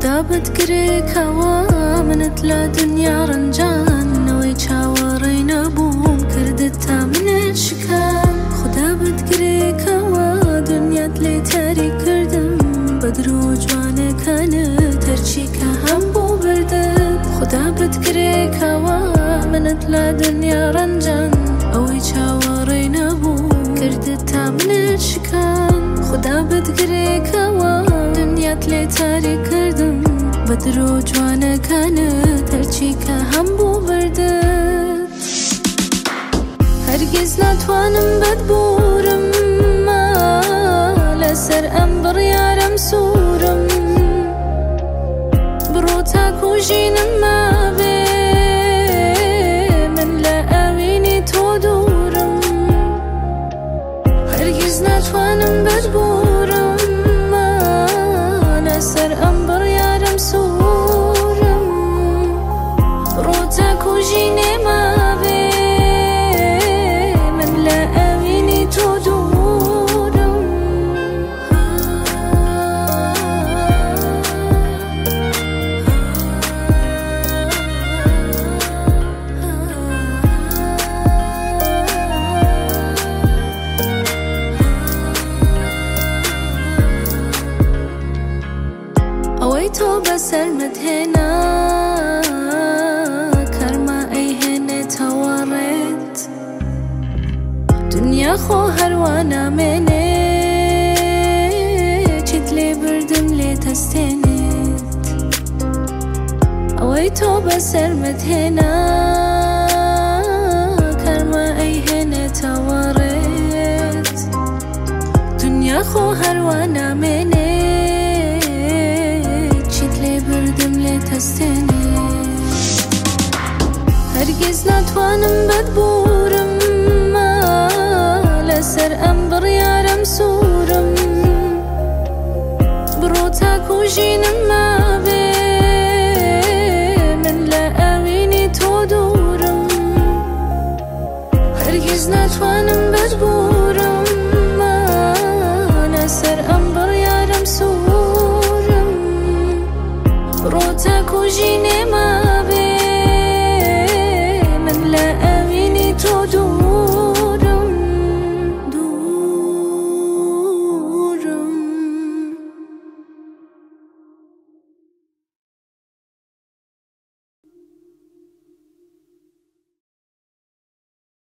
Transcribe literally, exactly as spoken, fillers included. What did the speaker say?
خدا بتگرێکەوە منت لە دنیا ڕەنجان نەوەی چاوەڕێی نەبووم کردت تا منت شکام خدا بتگرێکەوە دنیات لێ تاری کردم بە درۆ جوانەکانت هەرچی کە هەم بۆ بردت خدا بتگرێکەوە منت لە دنیا ڕەنجان ئەوەی چاوەڕێی نەبوو کردت تا منت شکام خدا بتگرێکەوە دنیات لێ تاری کردم بە درۆ جوانەکانت هەرچی کە هەم بۆ بردت هەرگیز ناتوانم بەدبورم لەسەر ئەم بڕیارەم سوورم بڕۆ تاکو ژینم مابێ من لە ئاوینی تۆ دوورم هەرگیز ناتوانم بەدبورم لەسەر ئەم بڕیارەم سوورم بڕۆ تاکو ژینێ مابێ من لە ئاوینی تۆ دوورم ئەوەی تۆ بەسەرمت هێنا کەرما ئەیهێنێتەوە ڕێت دنیا خۆ هەروە نامێنێ چیت لێ بردم لێ تەستێنێت ئەوەی تۆ بەسەرمت هێنا کەرما ئەیهێنێتەوە ڕێت دنیا خۆ هەروە نامێنێ هەرگیز ناتوانم بەدبورم لەسەر ئەم بڕیارەم سوورم بڕۆ تاکو ژینم مابێ من لە ئاوینی تۆ دوورم هەرگیز ناتوانم بەدبورم لەسەر ئەم